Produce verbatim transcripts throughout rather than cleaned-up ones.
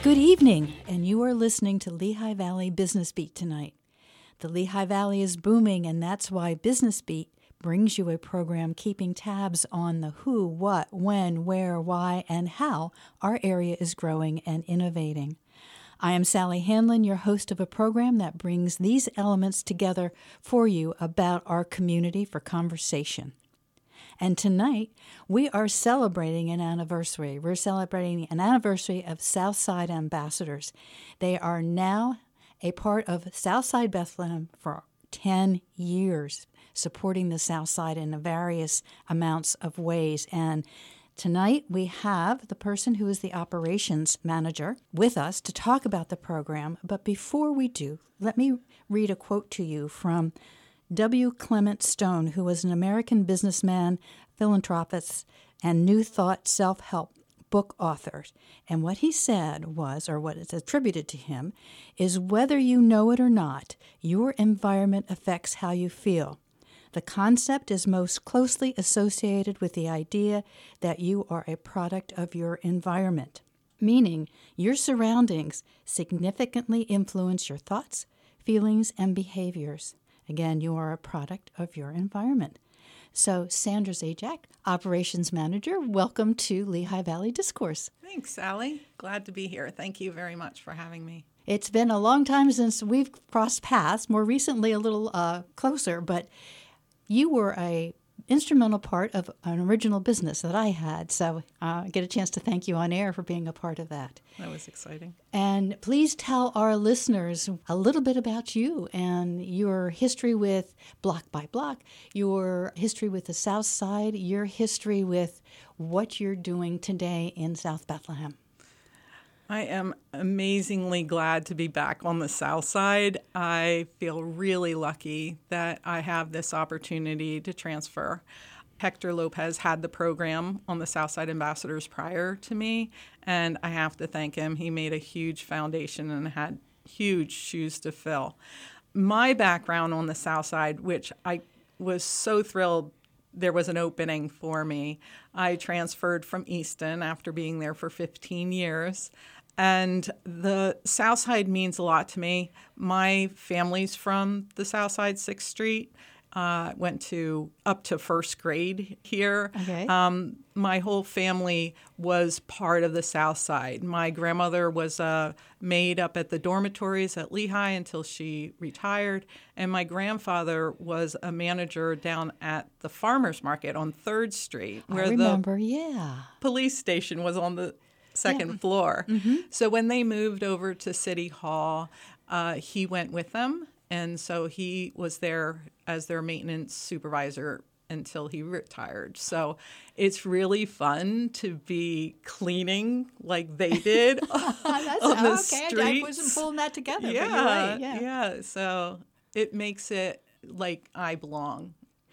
Good evening, and you are listening to Lehigh Valley Business Beat tonight. The Lehigh Valley is booming, and that's why Business Beat brings you a program keeping tabs on the who, what, when, where, why, and how our area is growing and innovating. I am Sally Hanlon, your host of a program that brings these elements together for you about our community for conversation. And tonight, we are celebrating an anniversary. We're celebrating an anniversary of Southside Ambassadors. They are now a part of Southside Bethlehem for ten years, supporting the Southside in various amounts of ways. And tonight, we have the person who is the operations manager with us to talk about the program. But before we do, let me read a quote to you from W. Clement Stone, who was an American businessman, philanthropist, and New Thought self-help book author. And what he said was, or what is attributed to him, is whether you know it or not, your environment affects how you feel. The concept is most closely associated with the idea that you are a product of your environment, meaning your surroundings significantly influence your thoughts, feelings, and behaviors. Again, you are a product of your environment. So, Sandra Zajac, Operations Manager, welcome to Lehigh Valley Discourse. Thanks, Sally. Glad to be here. Thank you very much for having me. It's been a long time since we've crossed paths, more recently a little uh, closer, but you were a instrumental part of an original business that I had, so uh, I get a chance to thank you on air for being a part of that. That was exciting. And please tell our listeners a little bit about you and your history with Block by Block, your history with the South Side, your history with what you're doing today in South Bethlehem. I am amazingly glad to be back on the South Side. I feel really lucky that I have this opportunity to transfer. Hector Lopez had the program on the Southside Ambassadors prior to me, and I have to thank him. He made a huge foundation and had huge shoes to fill. My background on the South Side, which I was so thrilled there was an opening for me. I transferred from Easton after being there for fifteen years. And the South Side means a lot to me. My family's from the South Side, sixth Street. Uh, went to up to first grade here. Okay. Um, my whole family was part of the South Side. My grandmother was a maid up at the dormitories at Lehigh until she retired. And my grandfather was a manager down at the farmers market on third Street, where I remember, the yeah. police station was on the second Yeah. floor. Mm-hmm. So when they moved over to City Hall, uh, he went with them. And so he was there as their maintenance supervisor until he retired. So it's really fun to be cleaning like they did That's, on the okay, streets. I wasn't pulling that together, Yeah, but you're right. Yeah. yeah. So it makes it like I belong.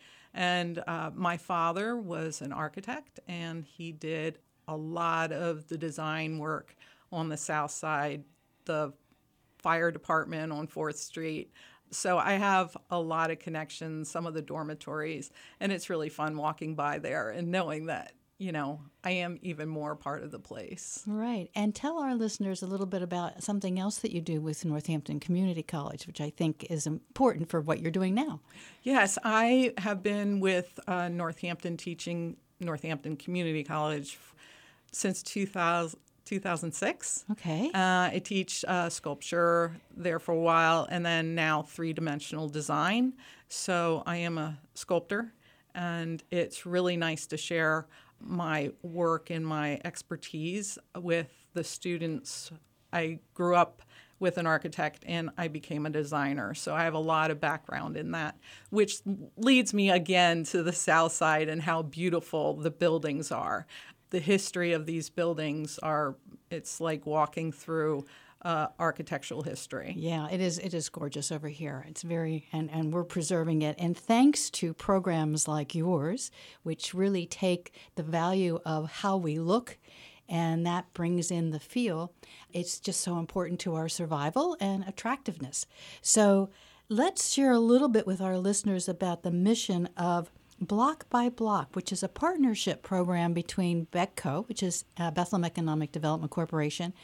And uh, my father was an architect, and he did a lot of the design work on the South Side, the fire department on fourth Street. So I have a lot of connections, some of the dormitories, and it's really fun walking by there and knowing that, you know, I am even more part of the place. Right. And tell our listeners a little bit about something else that you do with Northampton Community College, which I think is important for what you're doing now. Yes, I have been with uh, Northampton teaching Northampton Community College since two thousand. two thousand six. Okay. Uh, I teach uh, sculpture there for a while, and then now three-dimensional design. So I am a sculptor, and it's really nice to share my work and my expertise with the students. I grew up with an architect, and I became a designer. So I have a lot of background in that, which leads me again to the South Side and how beautiful the buildings are. The history of these buildings are, it's like walking through uh, architectural history. Yeah, it is It is gorgeous over here. It's very, and, and we're preserving it. And thanks to programs like yours, which really take the value of how we look, and that brings in the feel, it's just so important to our survival and attractiveness. So let's share a little bit with our listeners about the mission of Block by Block, which is a partnership program between BECCO, which is uh, Bethlehem Economic Development Corporation,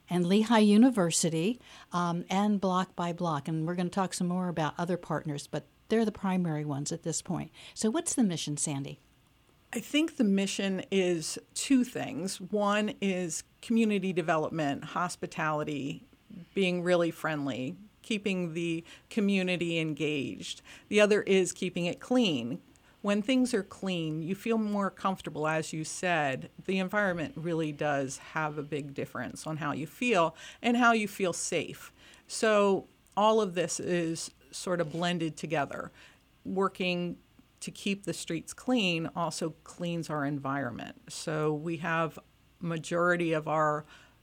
and Lehigh University, um, and Block by Block. And we're going to talk some more about other partners, but they're the primary ones at this point. So what's the mission, Sandy? I think the mission is two things. One is community development, hospitality, being really friendly, keeping the community engaged. The other is keeping it clean. When things are clean, you feel more comfortable, as you said. The environment really does have a big difference on how you feel and how you feel safe. So all of this is sort of blended together. Working to keep the streets clean also cleans our environment. So we have majority of our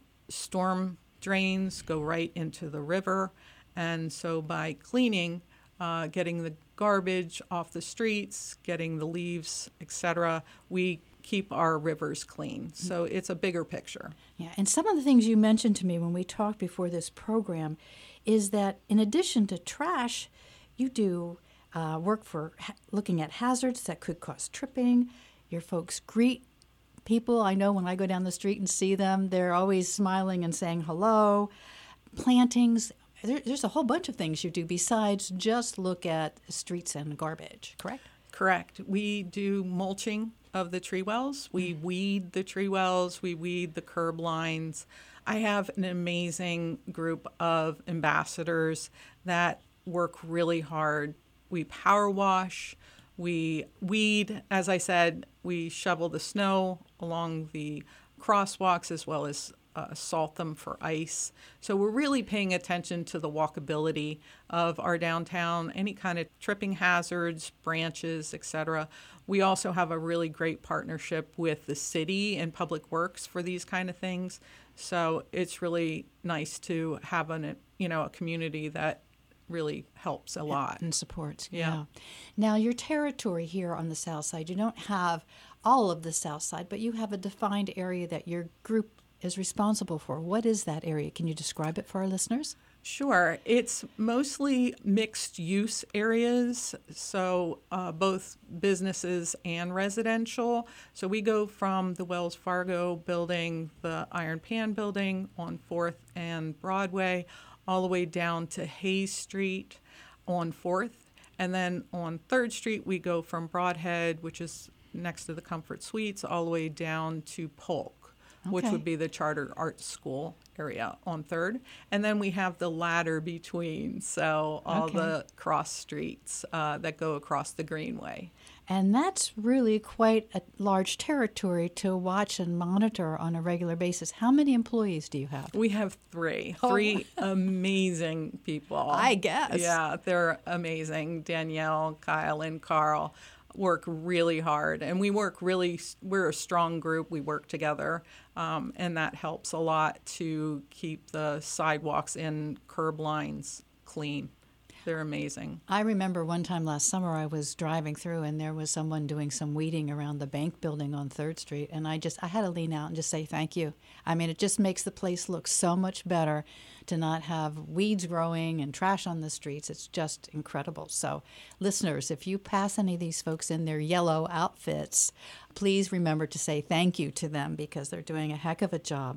storm drains go right into the river. And so by cleaning, uh, getting the garbage off the streets, getting the leaves, et cetera, we keep our rivers clean. So it's a bigger picture. Yeah, and some of the things you mentioned to me when we talked before this program is that in addition to trash, you do uh, work for ha- looking at hazards that could cause tripping. Your folks greet people. I know when I go down the street and see them, they're always smiling and saying hello. Plantings. There, there's a whole bunch of things you do besides just look at streets and garbage, correct? Correct. We do mulching of the tree wells. We weed the tree wells. We weed the curb lines. I have an amazing group of ambassadors that work really hard. We power wash. We weed. As I said, we shovel the snow along the crosswalks as well as Uh, salt them for ice. So we're really paying attention to the walkability of our downtown, any kind of tripping hazards, branches, et cetera. We also have a really great partnership with the city and Public Works for these kind of things. So it's really nice to have an, you know, a community that really helps a lot. And supports, yeah. Yeah. Now, your territory here on the South Side, you don't have all of the South Side, but you have a defined area that your group is responsible for. What is that area? Can you describe it for our listeners? Sure. It's mostly mixed use areas, so uh, both businesses and residential. So we go from the Wells Fargo building, the Iron Pan building on fourth and Broadway, all the way down to Hayes Street on fourth. And then on third Street, we go from Broadhead, which is next to the Comfort Suites, all the way down to Polk. Which Okay. would be the Charter Art School area on third. And then we have the ladder between, so all Okay. the cross streets uh, that go across the Greenway. And that's really quite a large territory to watch and monitor on a regular basis. How many employees do you have? We have three, Oh. three amazing people. I guess. Yeah, they're amazing. Danielle, Kyle, and Carl work really hard, and we work really, we're a strong group. We work together, um, and that helps a lot to keep the sidewalks and curb lines clean. They're amazing. I remember one time last summer I was driving through and there was someone doing some weeding around the bank building on third Street, and I just I had to lean out and just say thank you. I mean, it just makes the place look so much better to not have weeds growing and trash on the streets. It's just incredible. So, listeners, if you pass any of these folks in their yellow outfits, please remember to say thank you to them because they're doing a heck of a job.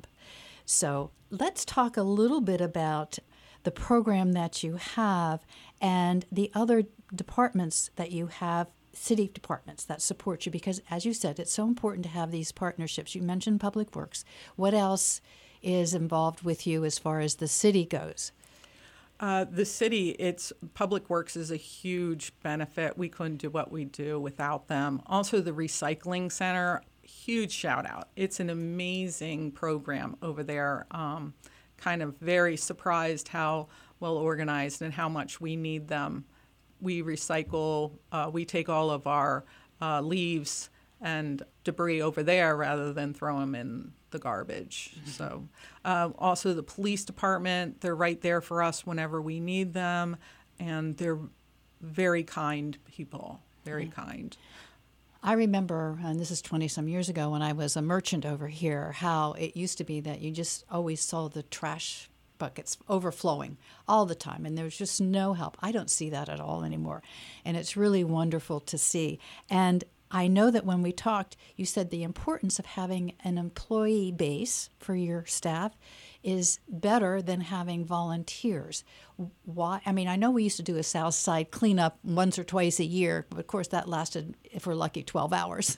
So, let's talk a little bit about the program that you have and the other departments that you have, city departments that support you, because as you said, it's so important to have these partnerships. You mentioned Public Works. What else is involved with you as far as the city goes? Uh, the city, it's Public Works is a huge benefit. We couldn't do what we do without them. Also, the Recycling Center, huge shout out. It's an amazing program over there. Um, kind of very surprised how well organized and how much we need them. We recycle, uh, we take all of our uh, leaves and debris over there rather than throw them in the garbage. Mm-hmm. So uh, also the police department, they're right there for us whenever we need them, and they're very kind people, very mm-hmm. kind. I remember, and this is twenty-some years ago when I was a merchant over here, how it used to be that you just always saw the trash buckets overflowing all the time, and there was just no help. I don't see that at all anymore, and it's really wonderful to see. And I know that when we talked, you said the importance of having an employee base for your staff is better than having volunteers. Why? I mean, I know we used to do a South Side cleanup once or twice a year, but of course that lasted, if we're lucky, twelve hours.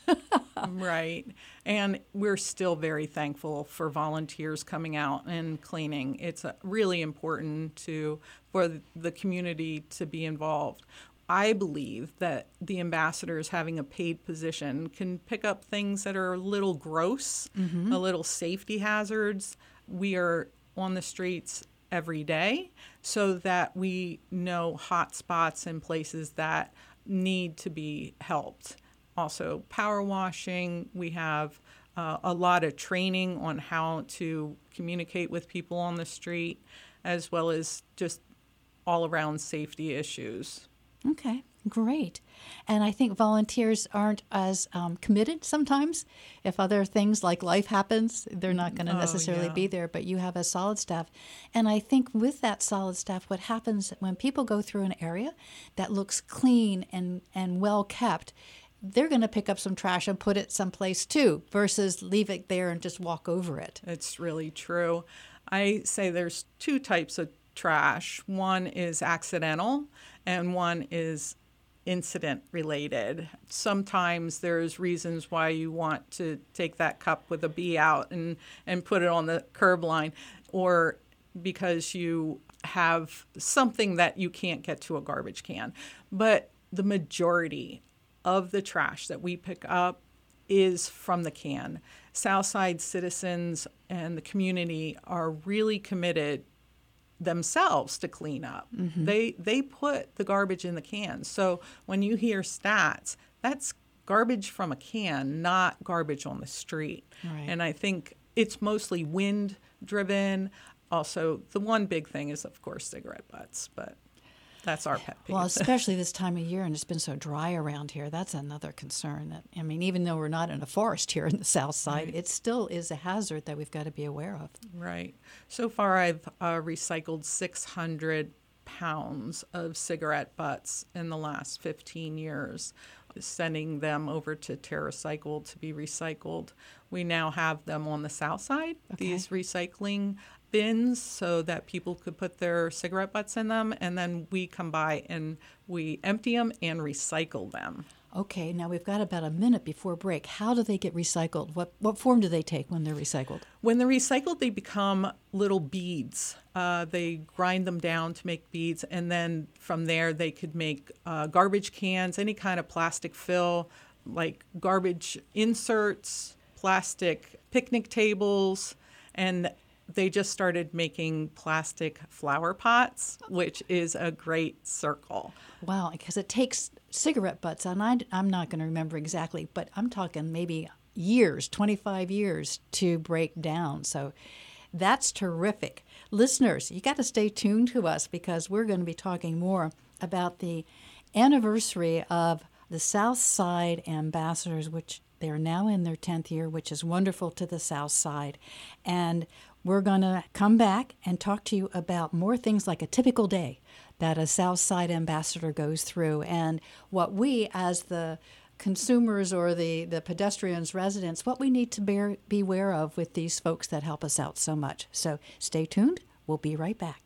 Right. And we're still very thankful for volunteers coming out and cleaning. It's uh, really important to for the community to be involved. I believe that the ambassadors having a paid position can pick up things that are a little gross, mm-hmm. a little safety hazards. We are on the streets every day so that we know hot spots and places that need to be helped. Also, power washing. We have uh, a lot of training on how to communicate with people on the street, as well as just all around safety issues. Okay, great. And I think volunteers aren't as um, committed sometimes. If other things like life happens, they're not going to Oh, necessarily yeah. be there, but you have a solid staff. And I think with that solid staff, what happens when people go through an area that looks clean and, and well kept, they're going to pick up some trash and put it someplace too, versus leave it there and just walk over it. It's really true. I say there's two types of trash. One is accidental and one is incident related. Sometimes there's reasons why you want to take that cup with a bee out and, and put it on the curb line, or because you have something that you can't get to a garbage can. But the majority of the trash that we pick up is from the can. Southside citizens and the community are really committed themselves to clean up. Mm-hmm. They they put the garbage in the can. So when you hear stats, that's garbage from a can, not garbage on the street. Right. And I think it's mostly wind driven. Also, the one big thing is, of course, cigarette butts, but that's our pet peeve. Well, especially this time of year, and it's been so dry around here. That's another concern. That I mean, even though we're not in a forest here in the South Side, Right. it still is a hazard that we've got to be aware of. Right. So far, I've uh, recycled six hundred pounds of cigarette butts in the last fifteen years, sending them over to TerraCycle to be recycled. We now have them on the South Side, Okay. these recycling bins, so that people could put their cigarette butts in them, and then we come by and we empty them and recycle them. Okay, now we've got about a minute before break. How do they get recycled? What what form do they take when they're recycled? When they're recycled, they become little beads. Uh, they grind them down to make beads, and then from there they could make uh, garbage cans, any kind of plastic fill, like garbage inserts, plastic picnic tables, and they just started making plastic flower pots, which is a great circle. Wow, because it takes cigarette butts, and I, I'm not going to remember exactly, but I'm talking maybe years, twenty-five years to break down. So that's terrific. Listeners, you got to stay tuned to us because we're going to be talking more about the anniversary of the South Side Ambassadors, which they are now in their tenth year, which is wonderful to the South Side. And we're going to come back and talk to you about more things like a typical day that a South Side ambassador goes through and what we as the consumers or the, the pedestrians, residents, what we need to bear, be aware of with these folks that help us out so much. So stay tuned. We'll be right back.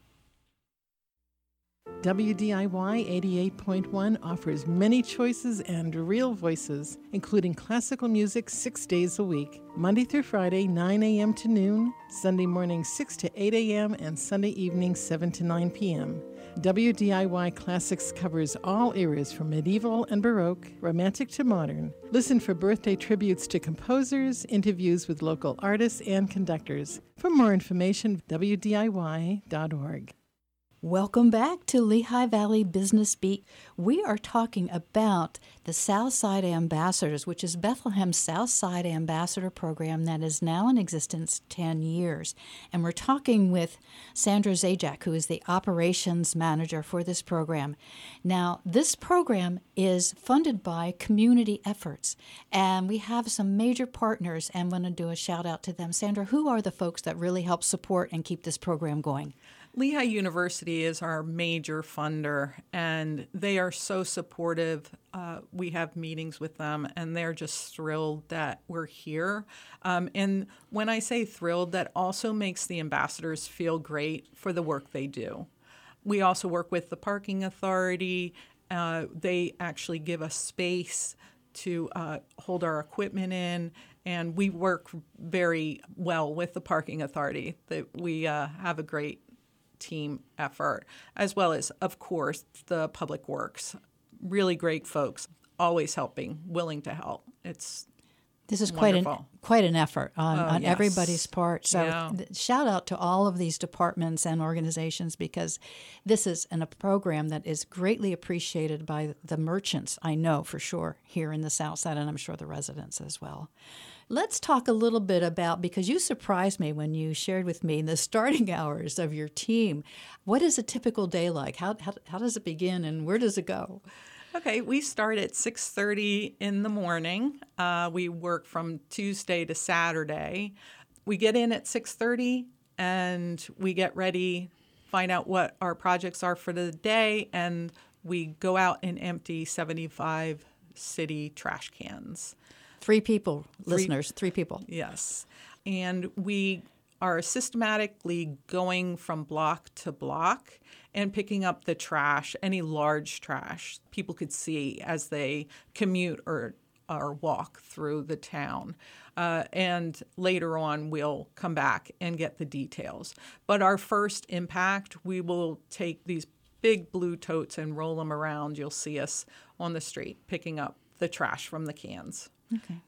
W D I Y eighty-eight point one offers many choices and real voices, including classical music six days a week, Monday through Friday, nine a.m. to noon, Sunday morning six to eight a.m., and Sunday evening seven to nine p.m. W D I Y Classics covers all eras from medieval and Baroque, Romantic to modern. Listen for birthday tributes to composers, interviews with local artists and conductors. For more information, w d i y dot org. Welcome back to Lehigh Valley Business Beat. We are talking about the Southside Ambassadors, which is Bethlehem's Southside Ambassador program that is now in existence ten years. And we're talking with Sandra Zajac, who is the operations manager for this program. Now, this program is funded by community efforts, and we have some major partners, and I'm going to do a shout out to them. Sandra, who are the folks that really help support and keep this program going? Lehigh University is our major funder, and they are so supportive. Uh, we have meetings with them, and they're just thrilled that we're here. Um, and when I say thrilled, that also makes the ambassadors feel great for the work they do. We also work with the parking authority. Uh, they actually give us space to uh, hold our equipment in, and we work very well with the parking authority. That we uh, have a great team effort, as well as, of course, the Public Works. Really great folks, always helping, willing to help. It's This is wonderful. quite an quite an effort on, Oh, on yes. everybody's part. So Yeah. th- shout out to all of these departments and organizations, because this is an, a program that is greatly appreciated by the merchants, I know for sure, here in the South Side, and I'm sure the residents as well. Let's talk a little bit about, because you surprised me when you shared with me the starting hours of your team. What is a typical day like? How, how, how does it begin and where does it go? Okay, we start at six thirty in the morning. Uh, we work from Tuesday to Saturday. We get in at six thirty and we get ready, find out what our projects are for the day, and we go out and empty seventy-five city trash cans. Three people, listeners, three people. Yes. And we are systematically going from block to block and picking up the trash, any large trash people could see as they commute or, or walk through the town. Uh, and later on, we'll come back and get the details. But our first impact, we will take these big blue totes and roll them around. You'll see us on the street picking up the trash from the cans. Okay.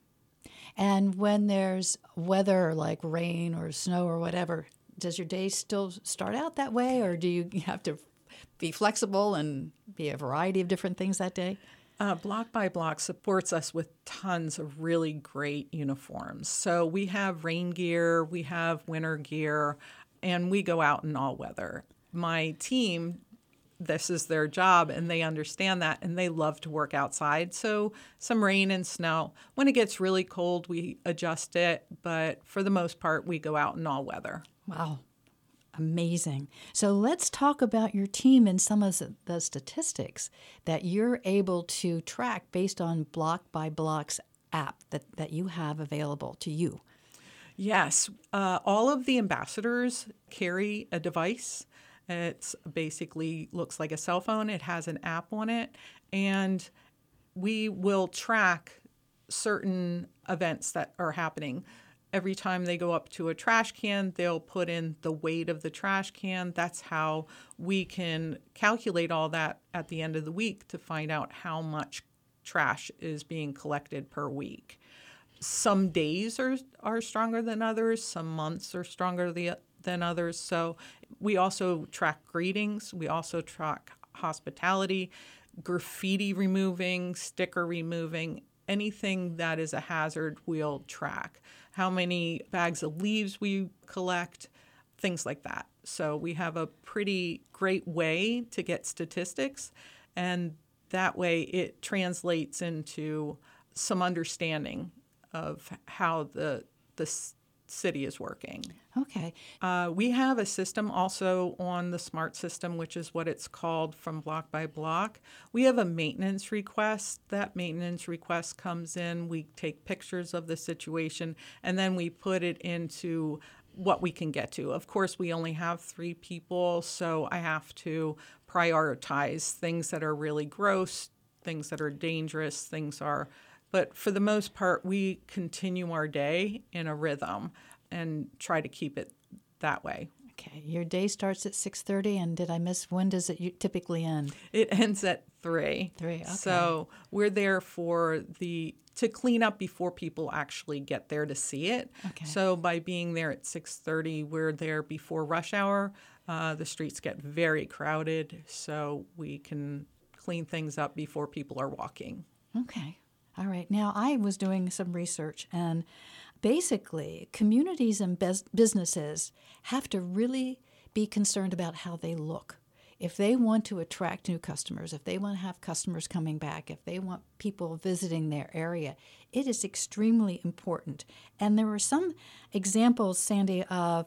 And when there's weather like rain or snow or whatever, does your day still start out that way, or do you have to be flexible and be a variety of different things that day? Uh, Block by Block supports us with tons of really great uniforms. So we have rain gear, we have winter gear, and we go out in all weather. My team, this is their job, and they understand that, and they love to work outside. So some rain and snow. When it gets really cold, we adjust it, but for the most part, we go out in all weather. Wow. Amazing. So let's talk about your team and some of the statistics that you're able to track based on Block by Block's app that, that you have available to you. Yes. Uh, all of the ambassadors carry a device. It basically looks like a cell phone. It has an app on it, and we will track certain events that are happening. Every time they go up to a trash can, they'll put in the weight of the trash can. That's how we can calculate all that at the end of the week to find out how much trash is being collected per week. Some days are, are stronger than others. Some months are stronger the, than others. So we also track greetings. We also track hospitality, graffiti removing, sticker removing, anything that is a hazard, we'll track. How many bags of leaves we collect, things like that. So we have a pretty great way to get statistics, and that way it translates into some understanding of how the the city is working. Okay. Uh, we have a system also on the SMART system, which is what it's called from Block by Block. We have a maintenance request. That maintenance request comes in. We take pictures of the situation, and then we put it into what we can get to. Of course, we only have three people, so I have to prioritize things that are really gross, things that are dangerous, things are... But for the most part, we continue our day in a rhythm and try to keep it that way. Okay. Your day starts at six thirty, and did I miss, when does it typically end? It ends at three. Three, okay. So we're there for the to clean up before people actually get there to see it. Okay. So by being there at six thirty, we're there before rush hour. Uh, the streets get very crowded, so we can clean things up before people are walking. Okay. All right. Now, I was doing some research, and basically, communities and bes- businesses have to really be concerned about how they look. If they want to attract new customers, if they want to have customers coming back, if they want people visiting their area, it is extremely important. And there were some examples, Sandy, of,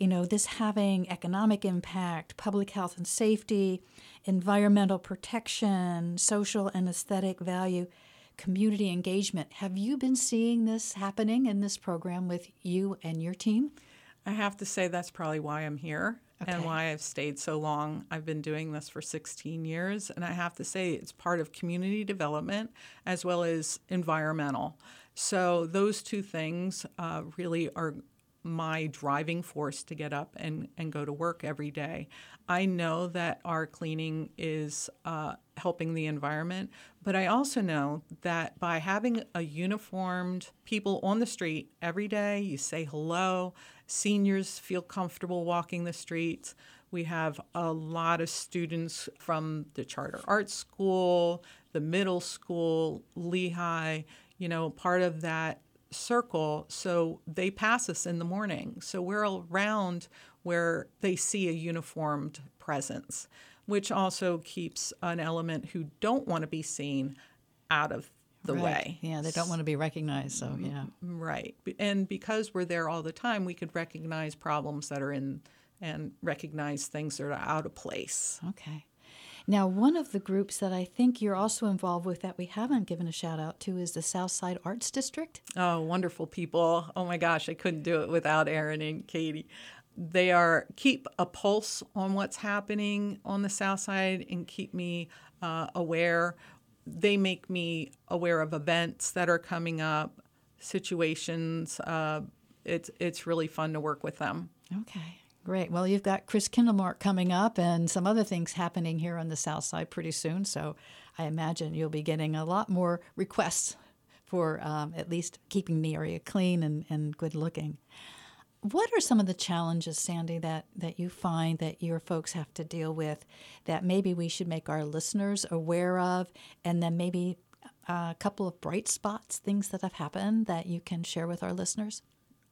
you know, this having economic impact, public health and safety, environmental protection, social and aesthetic value, community engagement. Have you been seeing this happening in this program with you and your team? I have to say that's probably why I'm here Okay. and why I've stayed so long. I've been doing this for sixteen years, and I have to say it's part of community development as well as environmental. So those two things uh, really are my driving force to get up and, and go to work every day. I know that our cleaning is uh, helping the environment, but I also know that by having a uniformed people on the street every day, you say hello, seniors feel comfortable walking the streets. We have a lot of students from the Charter Arts School, the middle school, Lehigh, you know, part of that circle, so they pass us in the morning. So we're around where they see a uniformed presence, which also keeps an element who don't want to be seen out of the Right. way. Yeah, they don't want to be recognized, so yeah. Right. And because we're there all the time, we could recognize problems that are in and recognize things that are out of place. Okay. Now, one of the groups that I think you're also involved with that we haven't given a shout out to is the Southside Arts District. Oh, wonderful people. Oh my gosh, I couldn't do it without Aaron and Katie. They are keep a pulse on what's happening on the South Side and keep me uh, aware. They make me aware of events that are coming up, situations. Uh, it's it's really fun to work with them. Okay. Great. Well, you've got Chris Kindlemark coming up and some other things happening here on the South Side pretty soon. So I imagine you'll be getting a lot more requests for um, at least keeping the area clean and, and good looking. What are some of the challenges, Sandy, that, that you find that your folks have to deal with that maybe we should make our listeners aware of, and then maybe a couple of bright spots, things that have happened that you can share with our listeners?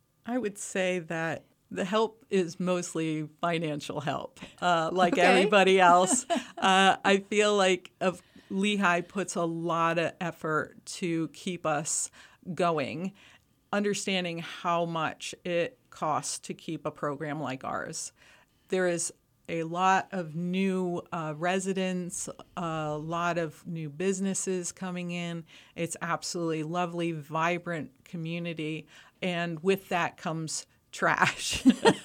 I would say that the help is mostly financial help, uh, like Okay. everybody else. uh, I feel like of Lehigh puts a lot of effort to keep us going, understanding how much it costs to keep a program like ours. There is a lot of new uh, residents, a lot of new businesses coming in. It's absolutely lovely, vibrant community, and with that comes trash.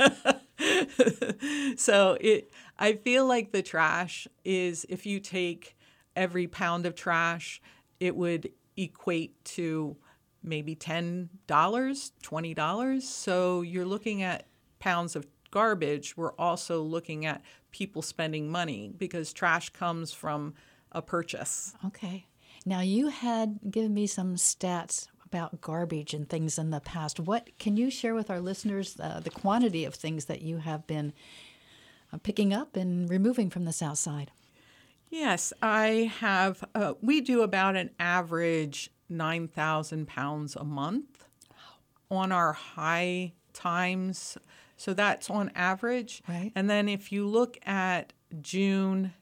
So it, I feel like the trash is, if you take every pound of trash, it would equate to maybe ten dollars, twenty dollars. So you're looking at pounds of garbage. We're also looking at people spending money because trash comes from a purchase. Okay. Now, you had given me some stats about garbage and things in the past. What can you share with our listeners uh, the quantity of things that you have been uh, picking up and removing from the South Side? Yes, I have. Uh, we do about an average nine thousand pounds a month on our high times. So that's on average. Right. And then if you look at June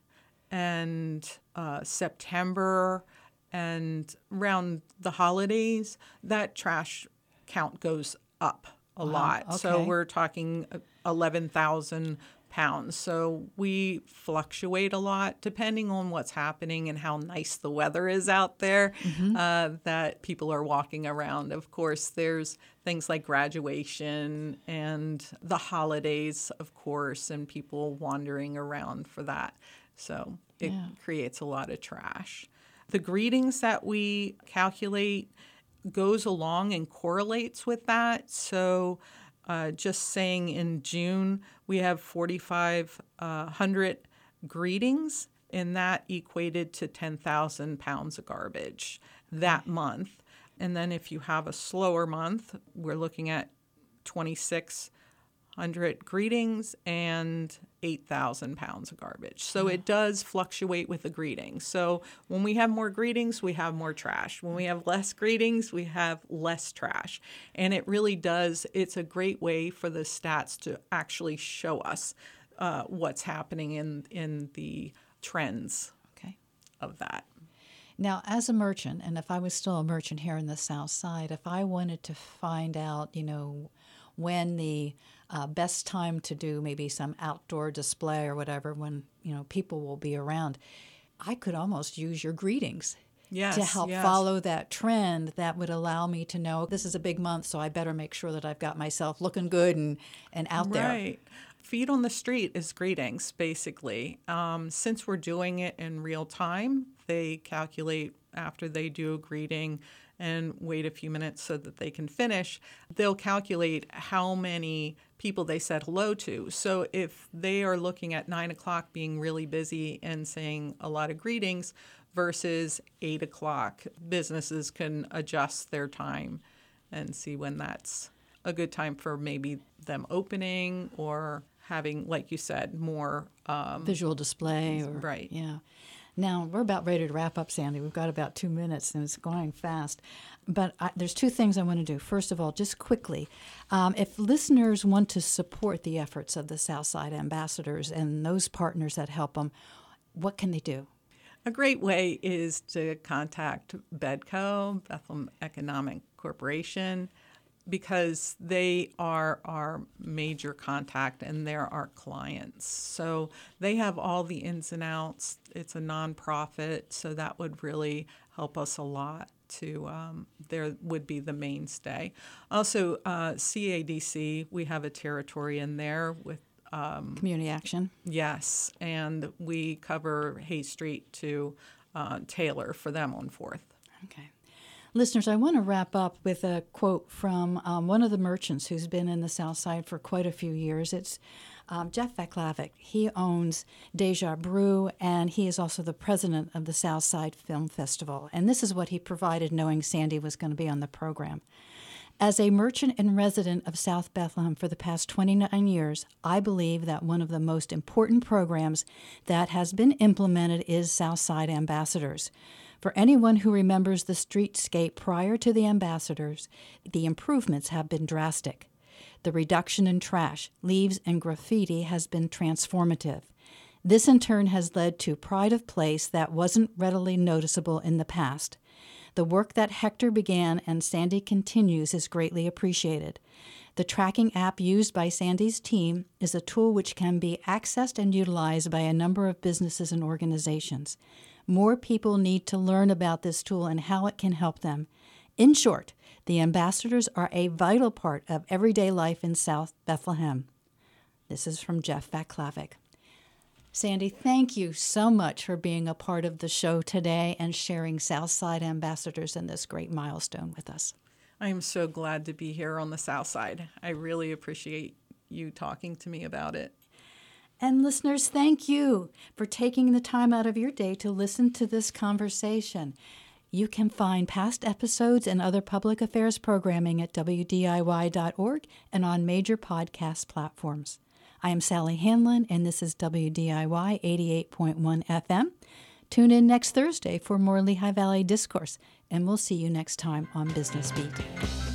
and uh, September and around the holidays, that trash count goes up a Wow, lot. So okay. we're talking eleven thousand pounds. So we fluctuate a lot depending on what's happening and how nice the weather is out there, Mm-hmm. uh, that people are walking around. Of course, there's things like graduation and the holidays, of course, and people wandering around for that. So it Yeah. creates a lot of trash. The greetings that we calculate goes along and correlates with that. So uh, just saying in June, we have forty-five hundred greetings, and that equated to ten thousand pounds of garbage that month. And then if you have a slower month, we're looking at twenty-six hundred greetings and eight thousand pounds of garbage. So it does fluctuate with the greetings. So when we have more greetings, we have more trash. When we have less greetings, we have less trash. And it really does, it's a great way for the stats to actually show us uh, what's happening in, in the trends Okay. of that. Now, as a merchant, and if I was still a merchant here in the South Side, if I wanted to find out, you know, when the uh, best time to do maybe some outdoor display or whatever when, you know, people will be around. I could almost use your greetings. Yes, to help yes. follow that trend that would allow me to know this is a big month, so I better make sure that I've got myself looking good and, and out there. Right. Feet on the street is greetings, basically. Um, since we're doing it in real time, they calculate after they do a greeting and wait a few minutes so that they can finish. They'll calculate how many people they said hello to. So if they are looking at nine o'clock being really busy and saying a lot of greetings, versus eight o'clock. Businesses can adjust their time and see when that's a good time for maybe them opening or having, like you said, more um, visual display. Or, right. Yeah. Now, we're about ready to wrap up, Sandy. We've got about two minutes, and it's going fast. But I, there's two things I want to do. First of all, just quickly, um, if listeners want to support the efforts of the Southside Ambassadors and those partners that help them, what can they do? A great way is to contact BEDCO, Bethlehem Economic Corporation, because they are our major contact and they're our clients. So they have all the ins and outs. It's a nonprofit, so that would really help us a lot. To um, there would be the mainstay. Also, uh, C A D C, we have a territory in there with Um, Community Action. Yes, and we cover Hay Street to uh, Taylor for them on fourth. Okay. Listeners, I want to wrap up with a quote from um, one of the merchants who's been in the South Side for quite a few years. It's um, Jeff Vaclavic. He owns Deja Brew, and he is also the president of the South Side Film Festival. And this is what he provided, knowing Sandy was going to be on the program. As a merchant and resident of South Bethlehem for the past twenty-nine years, I believe that one of the most important programs that has been implemented is Southside Ambassadors. For anyone who remembers the streetscape prior to the ambassadors, the improvements have been drastic. The reduction in trash, leaves, and graffiti has been transformative. This in turn has led to pride of place that wasn't readily noticeable in the past. The work that Hector began and Sandy continues is greatly appreciated. The tracking app used by Sandy's team is a tool which can be accessed and utilized by a number of businesses and organizations. More people need to learn about this tool and how it can help them. In short, the ambassadors are a vital part of everyday life in South Bethlehem. This is from Jeff Vaclavic. Sandy, thank you so much for being a part of the show today and sharing Southside Ambassadors and this great milestone with us. I am so glad to be here on the South Side. I really appreciate you talking to me about it. And listeners, thank you for taking the time out of your day to listen to this conversation. You can find past episodes and other public affairs programming at W D I Y dot org and on major podcast platforms. I am Sally Hanlon, and this is W D I Y eighty-eight point one F M. Tune in next Thursday for more Lehigh Valley Discourse, and we'll see you next time on Business Beat.